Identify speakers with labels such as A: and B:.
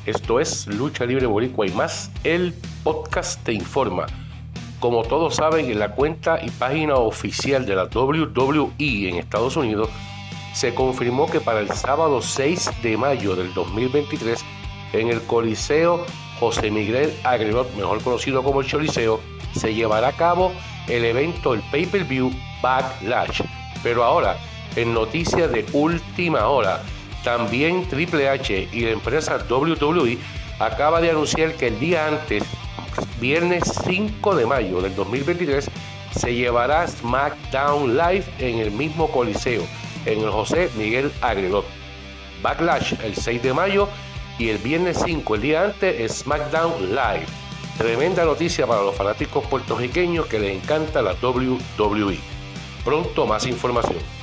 A: Esto es Lucha Libre Boricua y Más, el podcast te informa. Como todos saben, en la cuenta y página oficial de la WWE en Estados Unidos, se confirmó que para el sábado 6 de mayo del 2023, en el Coliseo José Miguel Agrelot, mejor conocido como el Choliseo, se llevará a cabo el evento, el pay-per-view Backlash. Pero ahora, en noticias de última hora, también Triple H y la empresa WWE acaba de anunciar que el día antes, viernes 5 de mayo del 2023, se llevará SmackDown Live en el mismo Coliseo, en el José Miguel Agrelot. Backlash el 6 de mayo y el viernes 5, el día antes, SmackDown Live. Tremenda noticia para los fanáticos puertorriqueños que les encanta la WWE. Pronto más información.